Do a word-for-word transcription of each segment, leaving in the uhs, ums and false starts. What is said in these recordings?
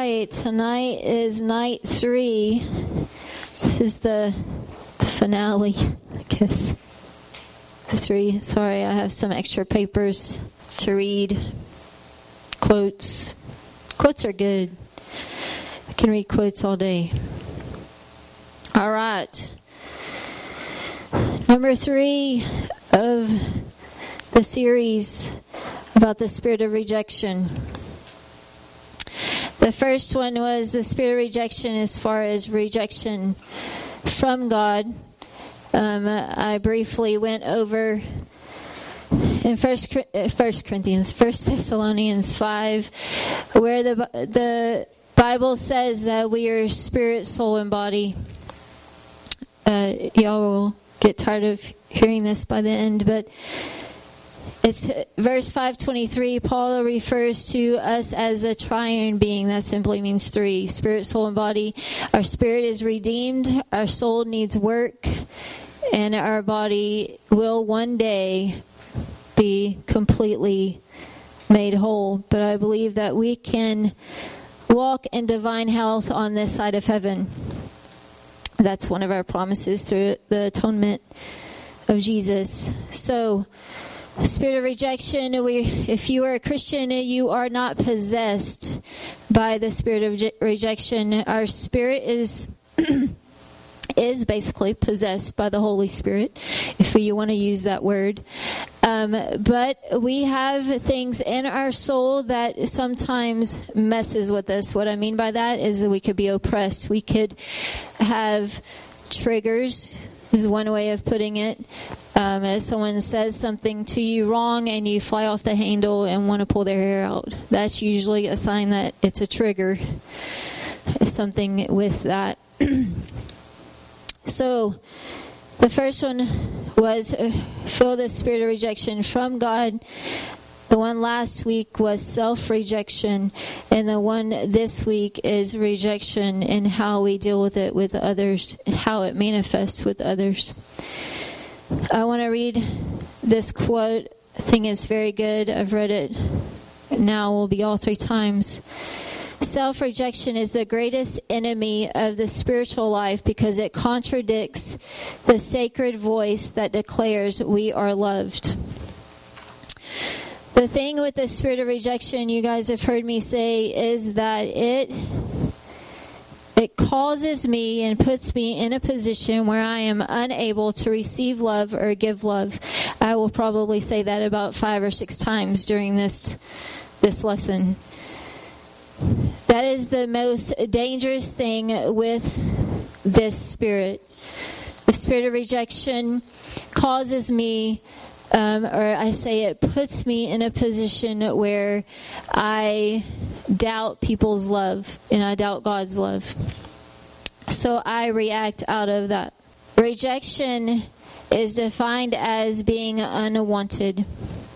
right, tonight is night three. This is the, the finale, I guess. The three. Sorry, I have some extra papers to read. Quotes. Quotes are good. I can read quotes all day. All right. Number three of the series about the spirit of rejection. The first one was the spirit of rejection as far as rejection from God. Um, I briefly went over in First First Corinthians, First Thessalonians five, where the the Bible says that we are spirit, soul, and body. Uh, y'all will get tired of hearing this by the end, but it's verse five twenty-three. Paul refers to us as a triune being. That simply means three: spirit, soul, and body. Our spirit is redeemed. Our soul needs work, and our body will one day be completely made whole. But I believe that we can walk in divine health on this side of heaven. That's one of our promises through the atonement of Jesus. So, spirit of rejection, we, if you are a Christian, you are not possessed by the spirit of rejection. Our spirit is is basically possessed by the Holy Spirit, if you want to use that word. Um, but we have things in our soul that sometimes messes with us. What I mean by that is that we could be oppressed. We could have triggers, is one way of putting it. Um, as someone says something to you wrong and you fly off the handle and want to pull their hair out, that's usually a sign that it's a trigger, something with that. So, the first one was uh, feel the spirit of rejection from God. The one last week was self-rejection. And the one this week is rejection and how we deal with it with others, how it manifests with others. I want to read this quote. I think it's very good. I've read it now, will be all three times. Self-rejection is the greatest enemy of the spiritual life because it contradicts the sacred voice that declares we are loved. The thing with the spirit of rejection, you guys have heard me say, is that it it causes me and puts me in a position where I am unable to receive love or give love. I will probably say that about five or six times during this this lesson. That is the most dangerous thing with this spirit. The spirit of rejection causes me, um, or I say it puts me in a position where I doubt people's love and I doubt God's love. So I react out of that. Rejection is defined as being unwanted.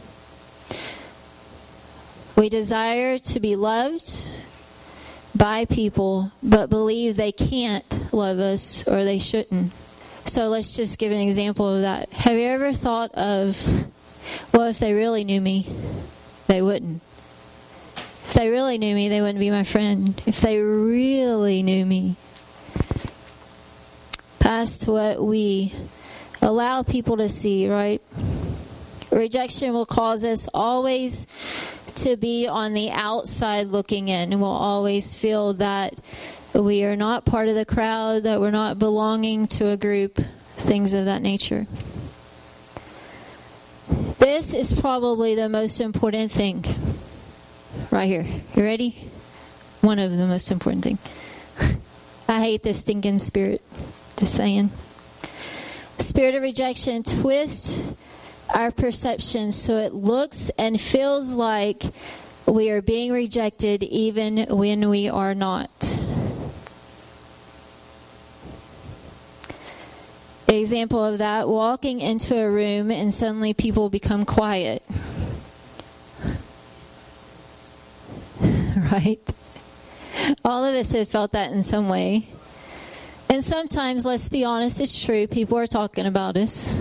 We desire to be loved by people, but believe they can't love us or they shouldn't. So let's just give an example of that. Have you ever thought of, well, if they really knew me, they wouldn't. If they really knew me, they wouldn't be my friend. If they really knew me. Past what we allow people to see, right? Rejection will cause us always to be on the outside looking in, and we'll always feel that we are not part of the crowd, that we're not belonging to a group, things of that nature. This is probably the most important thing right here. You ready? One of the most important thing. I hate this stinking spirit. Just saying. Spirit of rejection twists our perception so it looks and feels like we are being rejected even when we are not. Example of that, walking into a room and suddenly people become quiet. Right? All of us have felt that in some way. And sometimes, let's be honest, it's true. People are talking about us.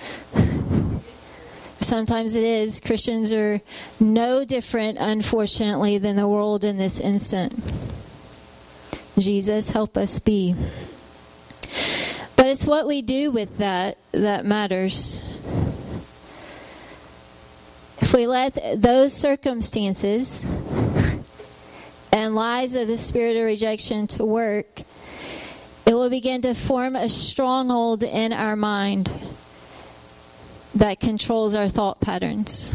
Sometimes it is. Christians are no different, unfortunately, than the world in this instant. Jesus, help us be. But it's what we do with that that matters. If we let those circumstances and lies of the spirit of rejection to work, it will begin to form a stronghold in our mind that controls our thought patterns.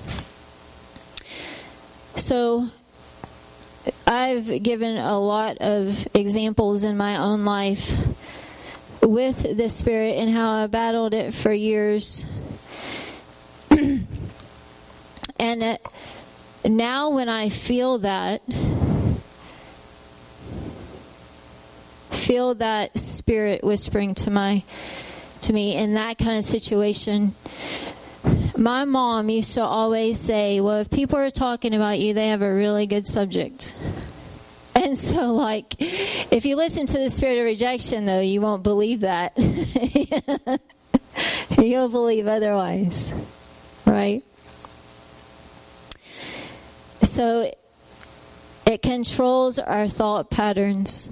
So, I've given a lot of examples in my own life with the spirit and how I battled it for years. And now when I feel that, feel that spirit whispering to my to me in that kind of situation, my mom used to always say, well, if people are talking about you, they have a really good subject. And so, like, if you listen to the spirit of rejection, though, you won't believe that. You'll believe otherwise, right? So, it controls our thought patterns.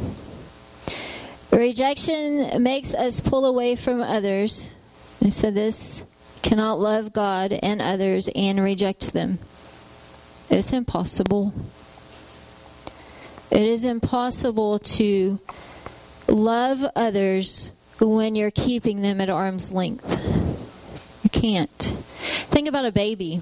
Rejection makes us pull away from others. And so this cannot love God and others and reject them. It's impossible. It is impossible to love others when you're keeping them at arm's length. You can't. Think about a baby.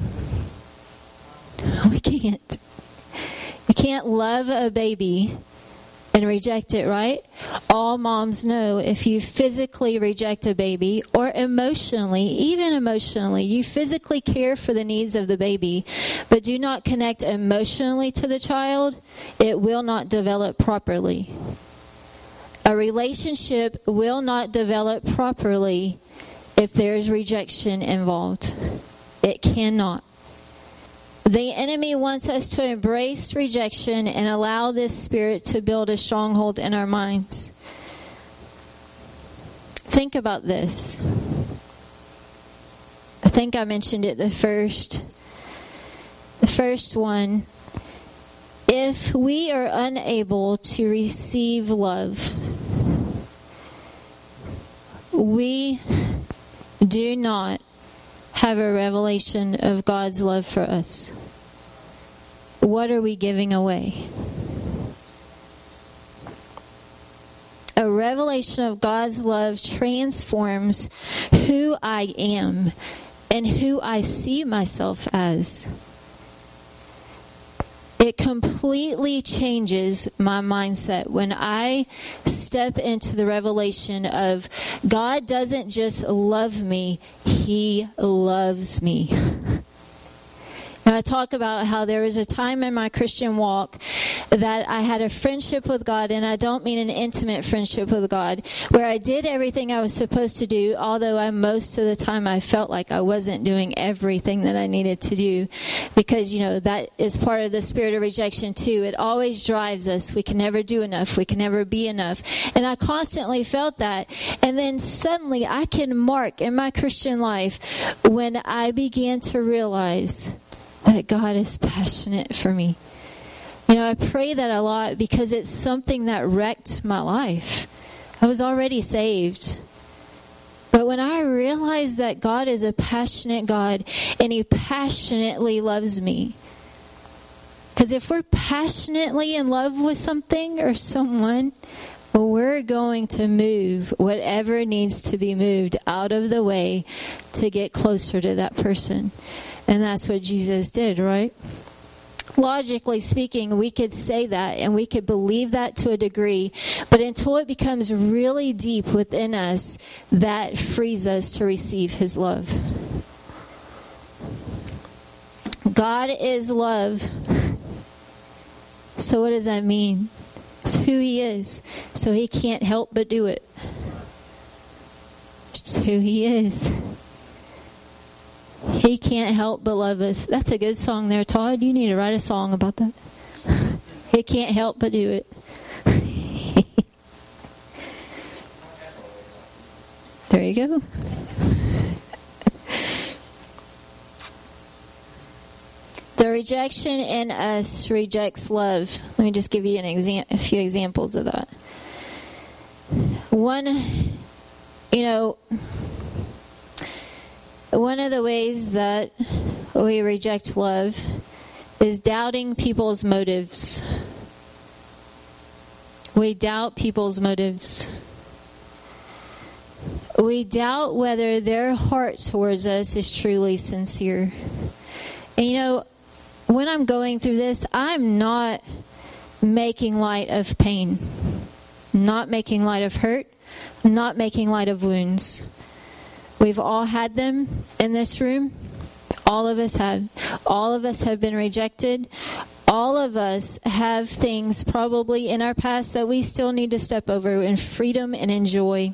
We can't. You can't love a baby and reject it, right? All moms know if you physically reject a baby, or emotionally, even emotionally, you physically care for the needs of the baby, but do not connect emotionally to the child, it will not develop properly. A relationship will not develop properly if there is rejection involved. It cannot. The enemy wants us to embrace rejection and allow this spirit to build a stronghold in our minds. Think about this. I think I mentioned it the first. The first one. If we are unable to receive love, we do not have a revelation of God's love for us. What are we giving away? A revelation of God's love transforms who I am and who I see myself as. It completely changes my mindset when I step into the revelation of God doesn't just love me, He loves me. Now, I talk about how there was a time in my Christian walk that I had a friendship with God, and I don't mean an intimate friendship with God, where I did everything I was supposed to do, although I most of the time I felt like I wasn't doing everything that I needed to do, because, you know, that is part of the spirit of rejection too. It always drives us. We can never do enough. We can never be enough. And I constantly felt that. And then suddenly I can mark in my Christian life when I began to realize that God is passionate for me. You know, I pray that a lot because it's something that wrecked my life. I was already saved. But when I realized that God is a passionate God and He passionately loves me. Because if we're passionately in love with something or someone, well, we're going to move whatever needs to be moved out of the way to get closer to that person. And that's what Jesus did, right? Logically speaking, we could say that and we could believe that to a degree, but until it becomes really deep within us, that frees us to receive His love. God is love. So what does that mean? It's who He is. So He can't help but do it. It's who He is. He can't help but love us. That's a good song there, Todd. You need to write a song about that. He can't help but do it. There you go. The rejection in us rejects love. Let me just give you an exam- a few examples of that. One, you know, one of the ways that we reject love is doubting people's motives. We doubt people's motives. We doubt whether their heart towards us is truly sincere. And you know, when I'm going through this, I'm not making light of pain, not making light of hurt, not making light of wounds. We've all had them in this room. All of us have. All of us have been rejected. All of us have things probably in our past that we still need to step over in freedom and in joy.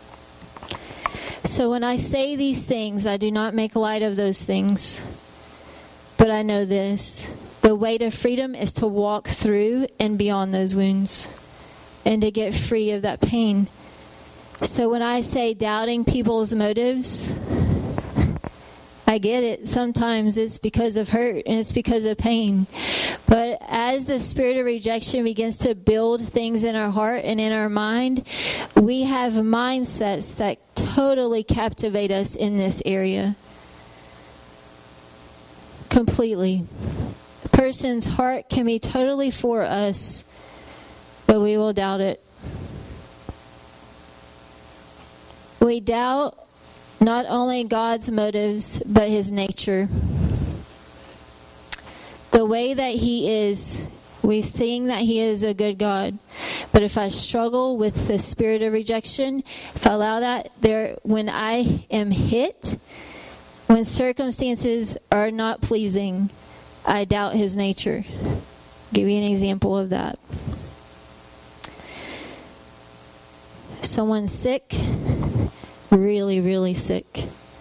So when I say these things, I do not make light of those things. But I know this. The way to freedom is to walk through and beyond those wounds and to get free of that pain. So when I say doubting people's motives, I get it. Sometimes it's because of hurt and it's because of pain. But as the spirit of rejection begins to build things in our heart and in our mind, we have mindsets that totally captivate us in this area. Completely. A person's heart can be totally for us, but we will doubt it. We doubt not only God's motives, but His nature. The way that He is, we sing that He is a good God. But if I struggle with the spirit of rejection, if I allow that, there, when I am hit, when circumstances are not pleasing, I doubt His nature. I'll give you an example of that. If someone's sick, really, really sick,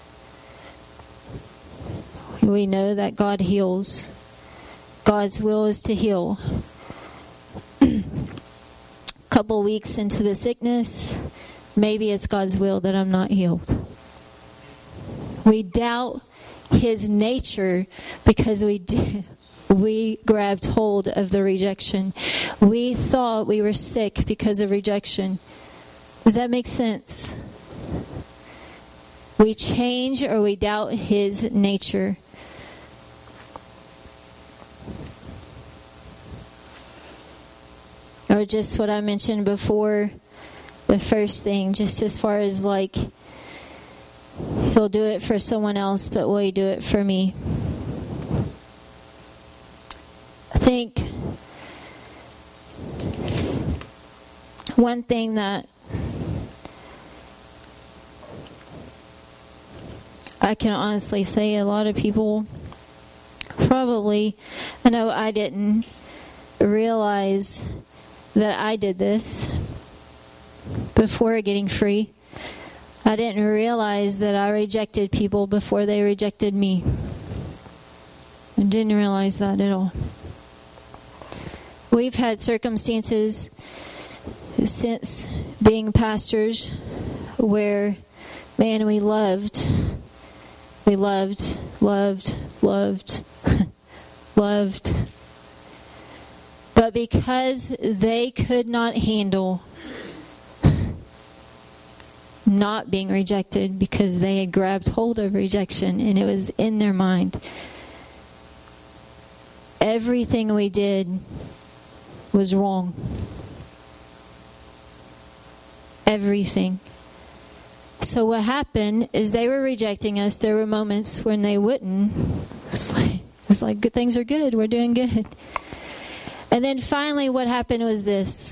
we know that God heals. God's will is to heal. A couple weeks into the sickness, maybe it's God's will that I'm not healed. We doubt His nature because we did, we grabbed hold of the rejection. We thought we were sick because of rejection. Does that make sense? We change or we doubt His nature. Or just what I mentioned before, the first thing, just as far as like, He'll do it for someone else, but will He do it for me? I think one thing that I can honestly say a lot of people probably, I know I didn't realize that I did this before getting free. I didn't realize that I rejected people before they rejected me. I didn't realize that at all. We've had circumstances since being pastors where, man, we loved We loved, loved, loved, loved. But because they could not handle not being rejected, because they had grabbed hold of rejection and it was in their mind, everything we did was wrong. Everything. So what happened is they were rejecting us. There were moments when they wouldn't. It's like, it's like good things are good. We're doing good. And then finally what happened was this.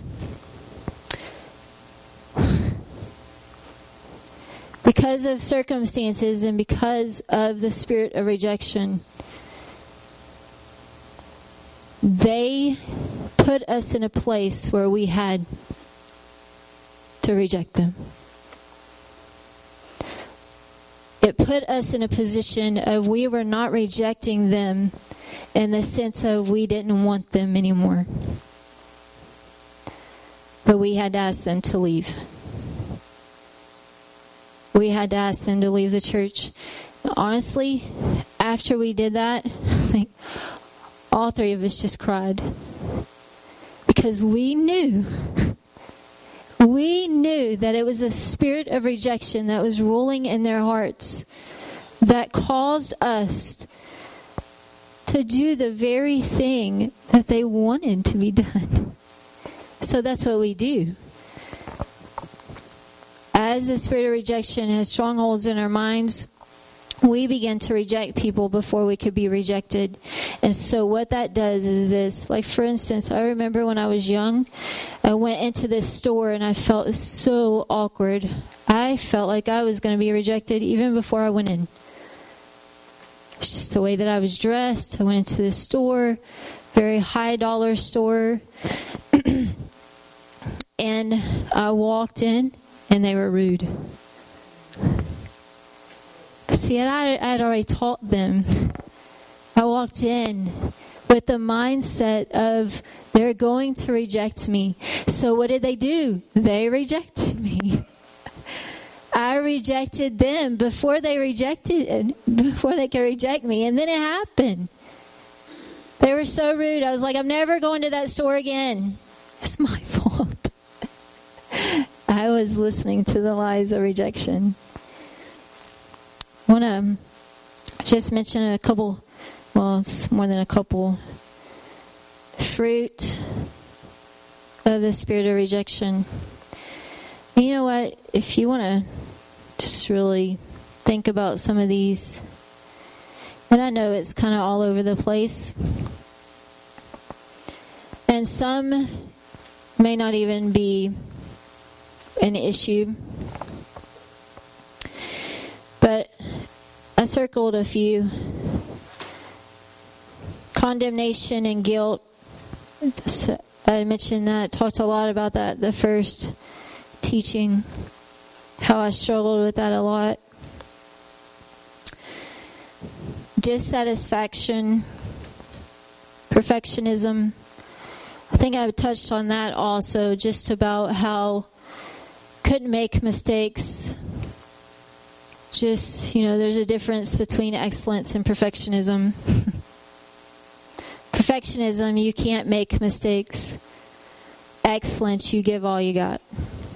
Because of circumstances and because of the spirit of rejection, they put us in a place where we had to reject them. It put us in a position of we were not rejecting them in the sense of we didn't want them anymore. But we had to ask them to leave. We had to ask them to leave the church. Honestly, after we did that, I think, all three of us just cried. Because we knew, we knew that it was a spirit of rejection that was ruling in their hearts that caused us to do the very thing that they wanted to be done. So that's what we do. As the spirit of rejection has strongholds in our minds, we begin to reject people before we could be rejected. And so what that does is this. Like, for instance, I remember when I was young, I went into this store and I felt so awkward. I felt like I was going to be rejected even before I went in. It's just the way that I was dressed. I went into the store, very high dollar store. And I walked in and they were rude. See, I had already taught them. I walked in with the mindset of they're going to reject me. So what did they do? They rejected me. I rejected them before they rejected, before they could reject me. And then it happened. They were so rude. I was like, I'm never going to that store again. It's my fault. I was listening to the lies of rejection. I want to just mention a couple, well, it's more than a couple, fruit of the spirit of rejection. And you know what? If you want to just really think about some of these, and I know it's kind of all over the place, and some may not even be an issue, but I circled a few. Condemnation and guilt. I mentioned that, talked a lot about that the first teaching, how I struggled with that a lot. Dissatisfaction, perfectionism. I think I touched on that also, just about how couldn't make mistakes. Just, you know, there's a difference between excellence and perfectionism. Perfectionism, you can't make mistakes. Excellence, you give all you got.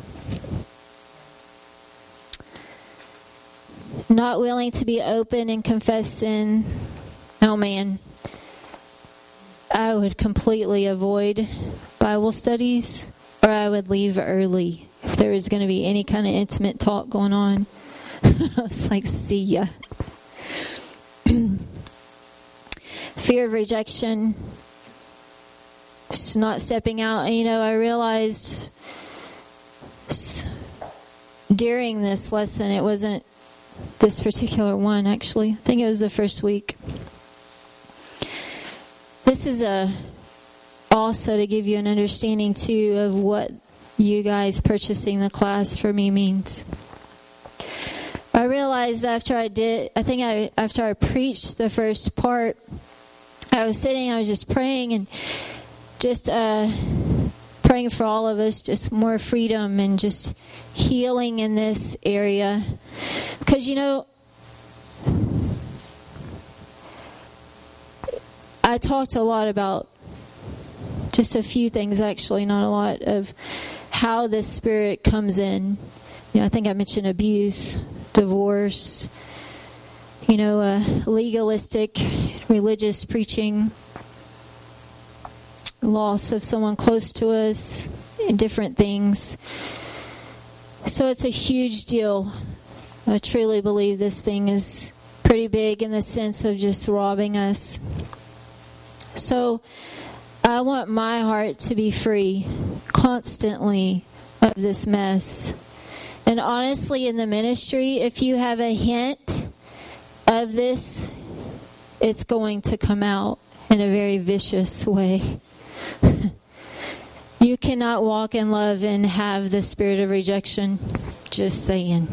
Not willing to be open and confess sin. Oh man. I would completely avoid Bible studies, or I would leave early if there was going to be any kind of intimate talk going on. I was like, see ya. Fear of rejection. Just not stepping out. And, you know, I realized during this lesson, it wasn't this particular one, actually. I think it was the first week. This is a also to give you an understanding, too, of what you guys purchasing the class for me means. I realized after I did, I think I after I preached the first part, I was sitting, I was just praying and just uh, praying for all of us, just more freedom and just healing in this area. Because, you know, I talked a lot about just a few things, actually, not a lot, of how the Spirit comes in. You know, I think I mentioned abuse, divorce, you know, uh, legalistic, religious preaching, loss of someone close to us, and different things. So it's a huge deal. I truly believe this thing is pretty big in the sense of just robbing us. So I want my heart to be free constantly of this mess. And honestly, in the ministry, if you have a hint of this, it's going to come out in a very vicious way. You cannot walk in love and have the spirit of rejection. Just saying.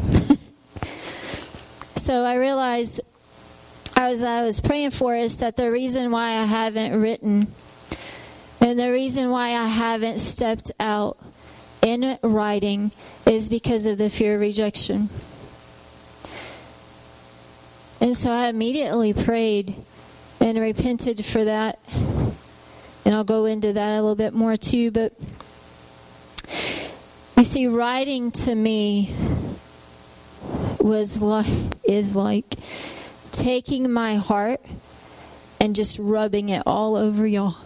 So I realized as I was praying for us that the reason why I haven't written and the reason why I haven't stepped out in writing is because of the fear of rejection. And so I immediately prayed and repented for that. And I'll go into that a little bit more too. But you see, writing to me was like, is like taking my heart and just rubbing it all over y'all.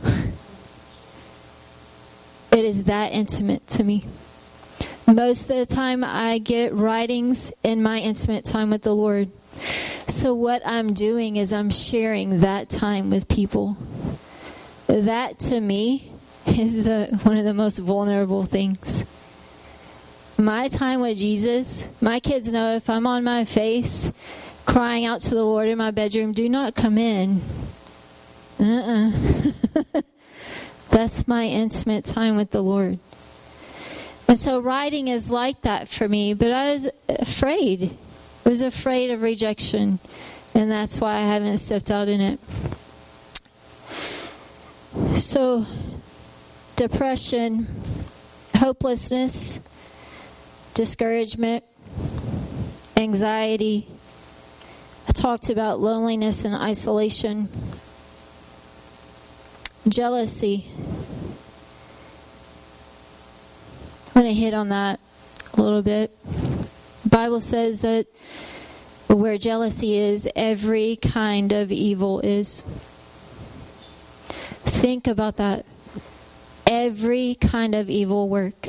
It is that intimate to me. Most of the time I get writings in my intimate time with the Lord. So what I'm doing is I'm sharing that time with people. That to me is the one of the most vulnerable things. My time with Jesus, my kids know if I'm on my face crying out to the Lord in my bedroom, do not come in. Uh-uh. That's my intimate time with the Lord. And so writing is like that for me, but I was afraid. I was afraid of rejection, and that's why I haven't stepped out in it. So, depression, hopelessness, discouragement, anxiety. I talked about loneliness and isolation. Jealousy. I'm going to hit on that a little bit. The Bible says that where jealousy is, every kind of evil is. Think about that. Every kind of evil work.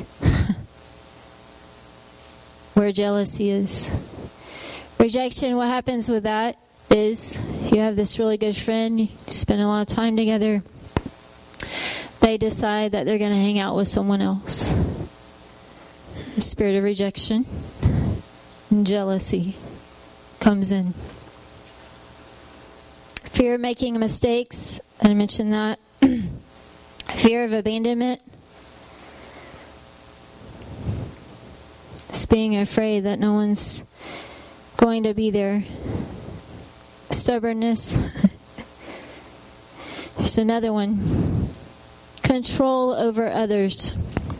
Where jealousy is. Rejection, what happens with that is you have this really good friend, you spend a lot of time together. They decide that they're going to hang out with someone else. The spirit of rejection and jealousy comes in. Fear of making mistakes, I mentioned that. Fear of abandonment. It's being afraid that no one's going to be there. Stubbornness. There's another one. Control over others.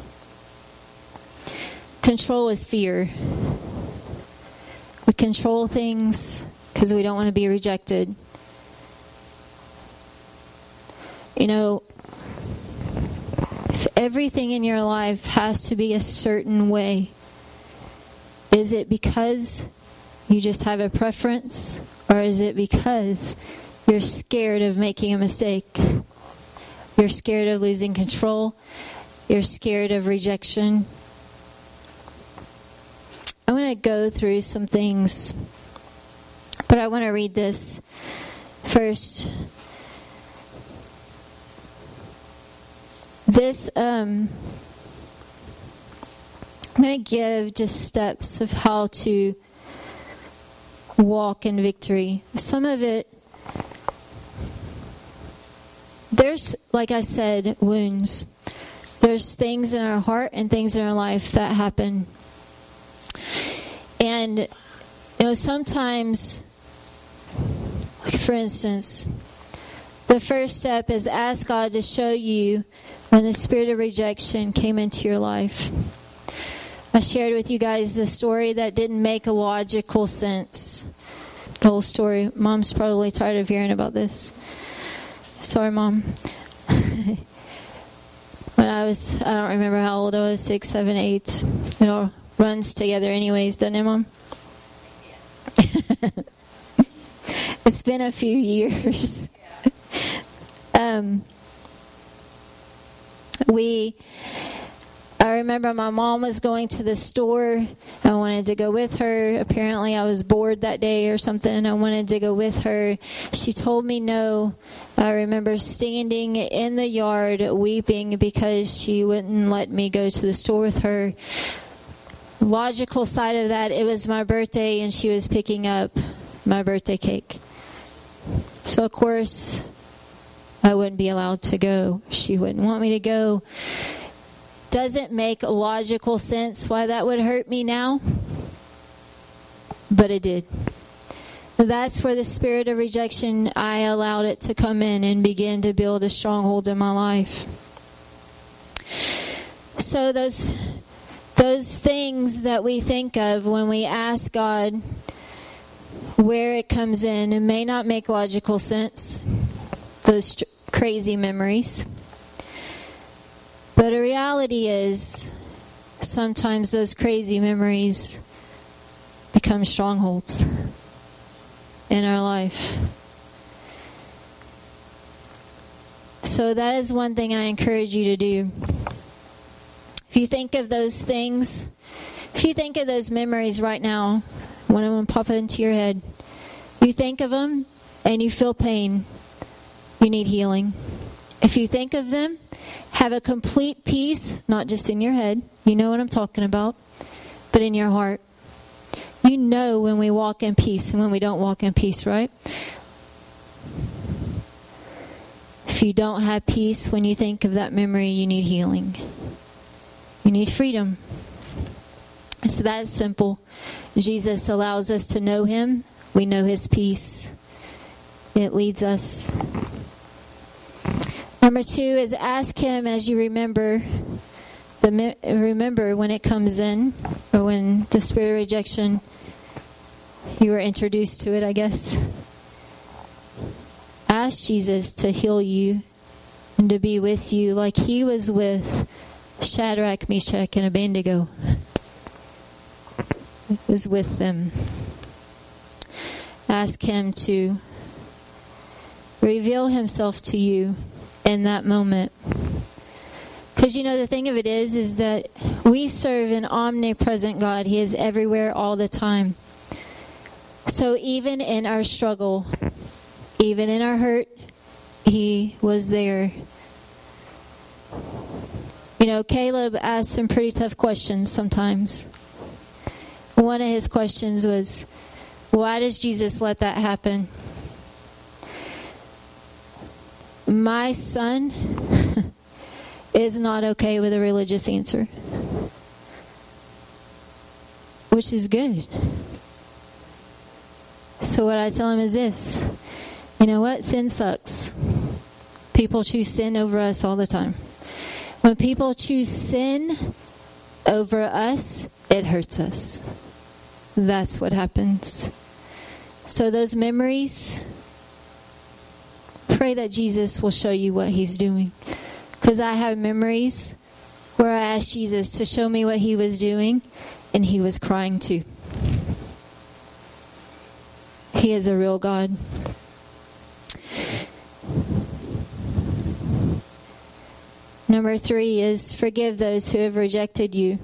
Control is fear. We control things because we don't want to be rejected. You know, if everything in your life has to be a certain way, is it because you just have a preference, or is it because you're scared of making a mistake? You're scared of losing control. You're scared of rejection. I want to go through some things, but I want to read this first. This, um, I'm going to give just steps of how to walk in victory. Some of it, there's, like I said, wounds. There's things in our heart and things in our life that happen. And, you know, sometimes, like for instance, the first step is ask God to show you when the spirit of rejection came into your life. I shared with you guys the story that didn't make a logical sense. The whole story. Mom's probably tired of hearing about this. Sorry, Mom. When I was, I don't remember how old I was, six, seven, eight. It all runs together anyways, doesn't it, Mom? It's been a few years. um, we... I remember my mom was going to the store. I wanted to go with her. Apparently I was bored that day or something. I wanted to go with her. She told me no. I remember standing in the yard weeping because she wouldn't let me go to the store with her. Logical side of that, it was my birthday and she was picking up my birthday cake. So of course I wouldn't be allowed to go. She wouldn't want me to go. Doesn't make logical sense why that would hurt me now, but it did. That's where the spirit of rejection, I allowed it to come in and begin to build a stronghold in my life. So those those things that we think of when we ask God where it comes in, it may not make logical sense. Those crazy memories. reality is, sometimes those crazy memories become strongholds in our life. So that is one thing I encourage you to do. If you think of those things, if you think of those memories right now, one of them pop into your head, you think of them and you feel pain, you need healing. If you think of them, have a complete peace, not just in your head, you know what I'm talking about, but in your heart. You know when we walk in peace and when we don't walk in peace, right? If you don't have peace when you think of that memory, you need healing. You need freedom. It's that simple. Jesus allows us to know Him. We know His peace. It leads us. Number two is ask Him as you remember. The remember when it comes in, or when the spirit of rejection, you were introduced to it, I guess. Ask Jesus to heal you and to be with you like He was with Shadrach, Meshach, and Abednego. He was with them. Ask Him to reveal Himself to you in that moment. Because you know, the thing of it is, is that we serve an omnipresent God. He is everywhere all the time. So even in our struggle, even in our hurt, He was there. You know, Caleb asked some pretty tough questions sometimes. One of his questions was, why does Jesus let that happen? My son is not okay with a religious answer, which is good. So what I tell him is this: you know what? Sin sucks. People choose sin over us all the time. When people choose sin over us, it hurts us. That's what happens. So those memories, pray that Jesus will show you what He's doing. Because I have memories where I asked Jesus to show me what He was doing, and He was crying too. He is a real God. Number three is forgive those who have rejected you.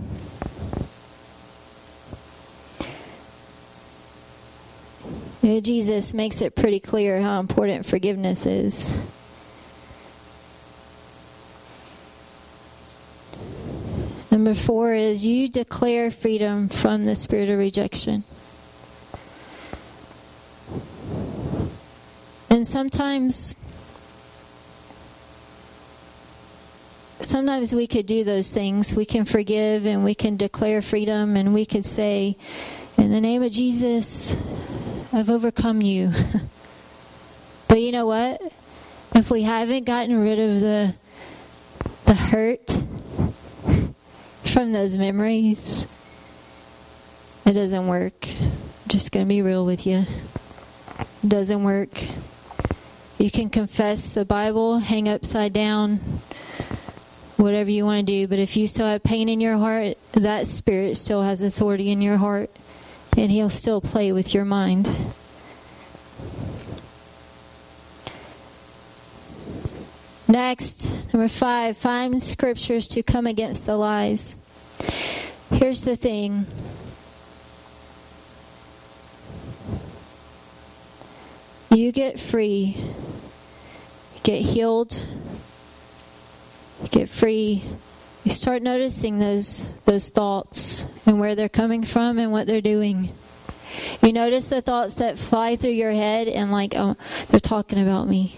You know, Jesus makes it pretty clear how important forgiveness is. Number four is you declare freedom from the spirit of rejection. And sometimes, sometimes we could do those things. We can forgive and we can declare freedom and we could say, in the name of Jesus, I've overcome you. But you know what? If we haven't gotten rid of the the hurt from those memories, it doesn't work. I'm just going to be real with you. It doesn't work. You can confess the Bible, hang upside down, whatever you want to do, but if you still have pain in your heart, that spirit still has authority in your heart, and he'll still play with your mind. Next, number five, find scriptures to come against the lies. Here's the thing. You get free, you get healed, you get free. You start noticing those those thoughts and where they're coming from and what they're doing. You notice the thoughts that fly through your head and like, oh, they're talking about me.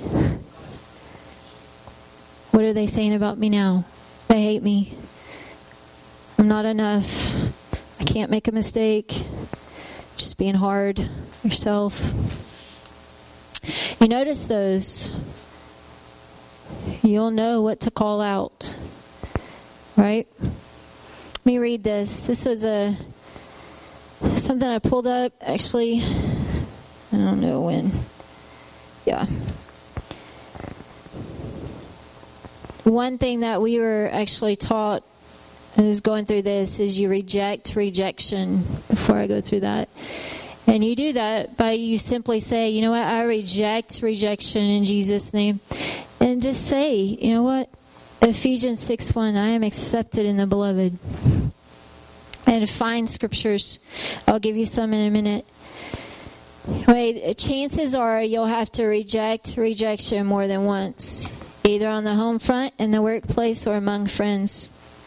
What are they saying about me now? They hate me. I'm not enough. I can't make a mistake. Just being hard on yourself. You notice those. You'll know what to call out. Right? Let me read this. This was a something I pulled up actually. I don't know when. Yeah. one thing that we were actually taught is going through this is you reject rejection. Before I go through that, and you do that by you simply say, you know what, I reject rejection in Jesus' name, and just say, you know what, Ephesians six one, I am accepted in the beloved. And find scriptures. I'll give you some in a minute. Wait, chances are you'll have to reject rejection more than once, either on the home front, in the workplace, or among friends.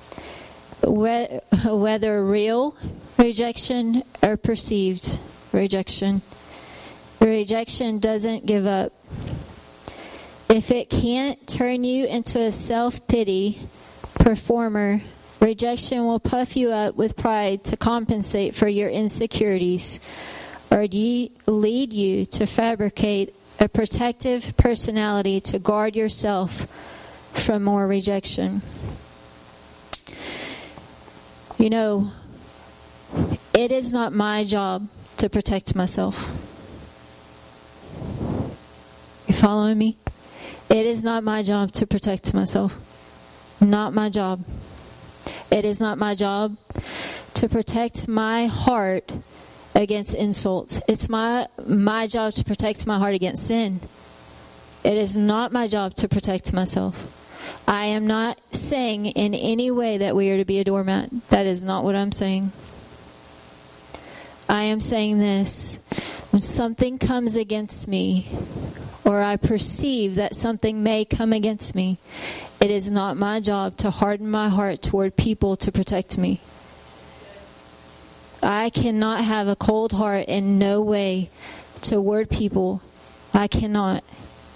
Whether real rejection or perceived rejection. Rejection doesn't give up. If it can't turn you into a self-pity performer, rejection will puff you up with pride to compensate for your insecurities, or lead you to fabricate a protective personality to guard yourself from more rejection. You know, it is not my job to protect myself. You following me? It is not my job to protect myself. Not my job. It is not my job to protect my heart against insults. It's my my job to protect my heart against sin. It is not my job to protect myself. I am not saying in any way that we are to be a doormat. That is not what I'm saying. I am saying this. When something comes against me, or I perceive that something may come against me, it is not my job to harden my heart toward people to protect me. I cannot have a cold heart in no way toward people. I cannot.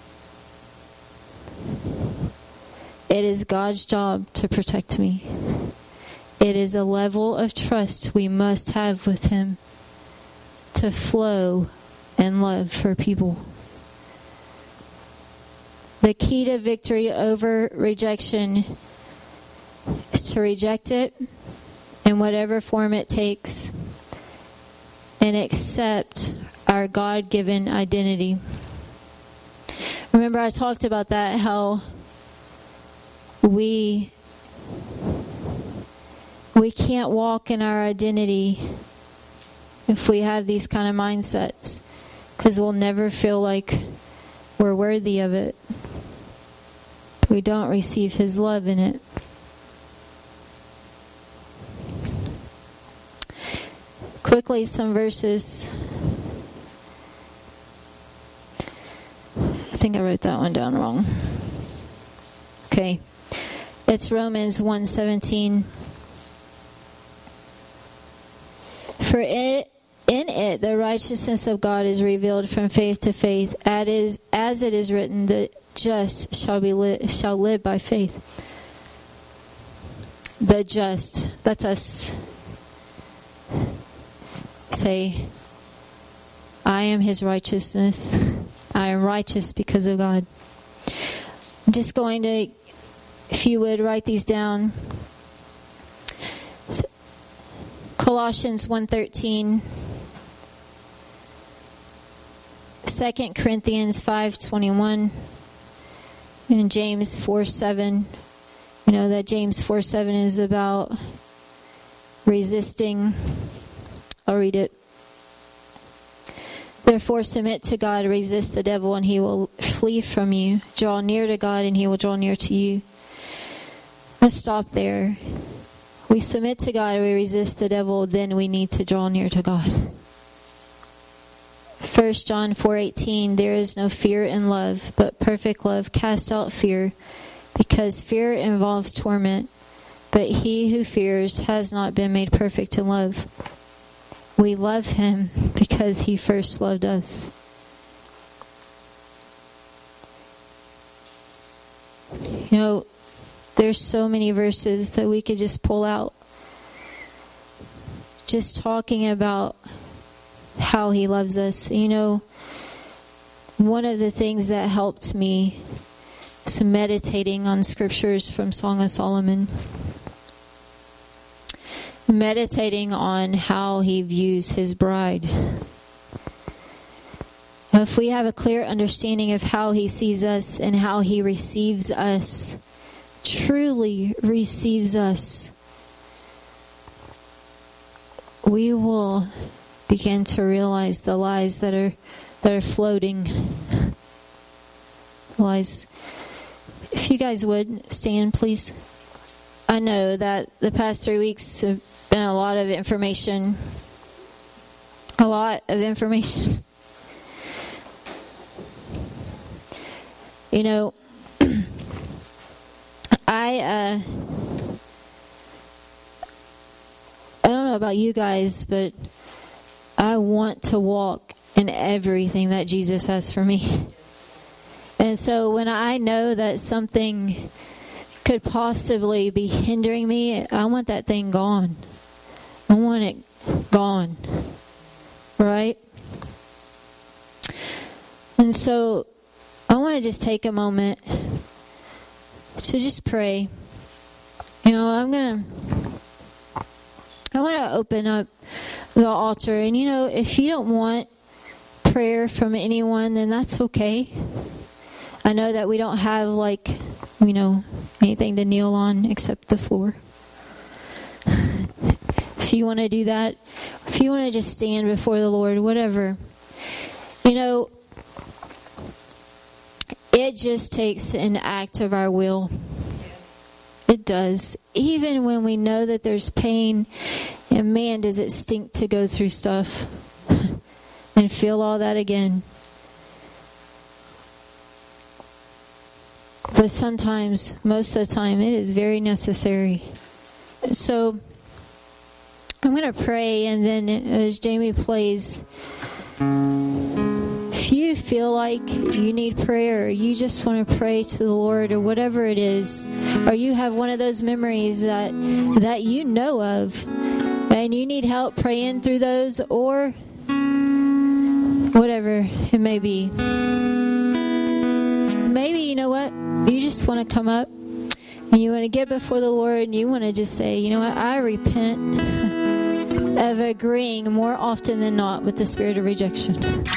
It is God's job to protect me. It is a level of trust we must have with Him to flow and love for people. The key to victory over rejection is to reject it in whatever form it takes and accept our God-given identity. Remember, I talked about that, how we we can't walk in our identity if we have these kind of mindsets, because we'll never feel like we're worthy of it. We don't receive His love in it. Quickly, some verses. I think I wrote that one down wrong. Okay. It's Romans one seventeen. For it In it, the righteousness of God is revealed from faith to faith, as as it is written, the just shall be li- shall live by faith. The just, that's us. Say, I am His righteousness. I am righteous because of God. I'm just going to, if you would, write these down. Colossians one thirteen. Second Corinthians five twenty-one, and James four seven. You know that James four seven is about resisting. I'll read it. Therefore submit to God, resist the devil, and he will flee from you. Draw near to God, and he will draw near to you. Let's stop there. We submit to God, we resist the devil, then we need to draw near to God. First John four eighteen, there is no fear in love, but perfect love casts out fear, because fear involves torment. But he who fears has not been made perfect in love. We love Him because He first loved us. You know, there's so many verses that we could just pull out, just talking about how He loves us. You know, one of the things that helped me is meditating on scriptures from Song of Solomon. Meditating on how He views His bride. If we have a clear understanding of how He sees us and how He receives us, truly receives us, we will begin to realize the lies that are that are floating. Lies. If you guys would stand, please. I know that the past three weeks have been a lot of information. A lot of information. You know, I uh, I don't know about you guys, but I want to walk in everything that Jesus has for me. And so when I know that something could possibly be hindering me, I want that thing gone. I want it gone. Right? And so I want to just take a moment to just pray. You know, I'm going to I want to open up the altar. And, you know, if you don't want prayer from anyone, then that's okay. I know that we don't have, like, you know, anything to kneel on except the floor. If you want to do that, if you want to just stand before the Lord, whatever. You know, it just takes an act of our will. It does. Even when we know that there's pain, and man, does it stink to go through stuff and feel all that again. But sometimes, most of the time, it is very necessary. So, I'm going to pray, and then as Jamie plays, if you feel like you need prayer, or you just want to pray to the Lord, or whatever it is, or you have one of those memories that that you know of, and you need help praying through those, or whatever it may be. Maybe, you know what, you just want to come up, and you want to get before the Lord, and you want to just say, you know what, I repent of agreeing more often than not with the spirit of rejection.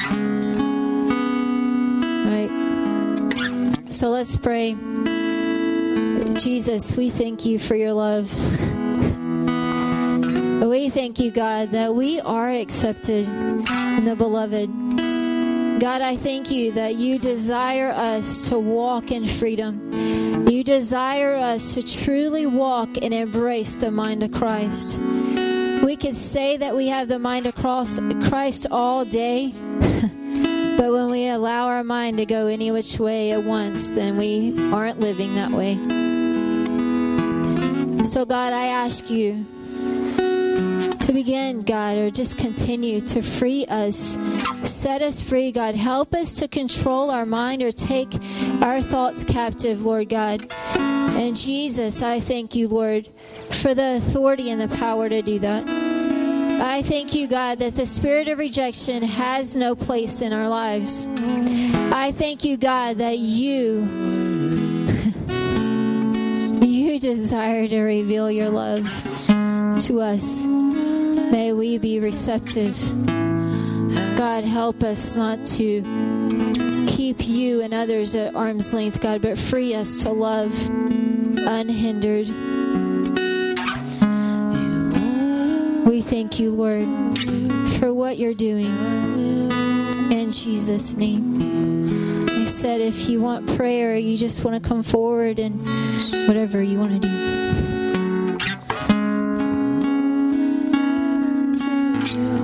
Right? So let's pray. Jesus, we thank you for your love. We thank you, God, that we are accepted in the beloved. God, I thank you that you desire us to walk in freedom. You desire us to truly walk and embrace the mind of Christ. We can say that we have the mind of Christ all day, but when we allow our mind to go any which way at once, then we aren't living that way. So God, I ask you to begin, God, or just continue to free us. Set us free, God. Help us to control our mind or take our thoughts captive, Lord God. And Jesus, I thank you, Lord, for the authority and the power to do that. I thank you, God, that the spirit of rejection has no place in our lives. I thank you, God, that you, you desire to reveal your love to us. May we be receptive. God, help us not to keep you and others at arm's length, God, but free us to love unhindered. We thank you, Lord, for what you're doing. In Jesus' name. I said if you want prayer, you just want to come forward and whatever you want to do.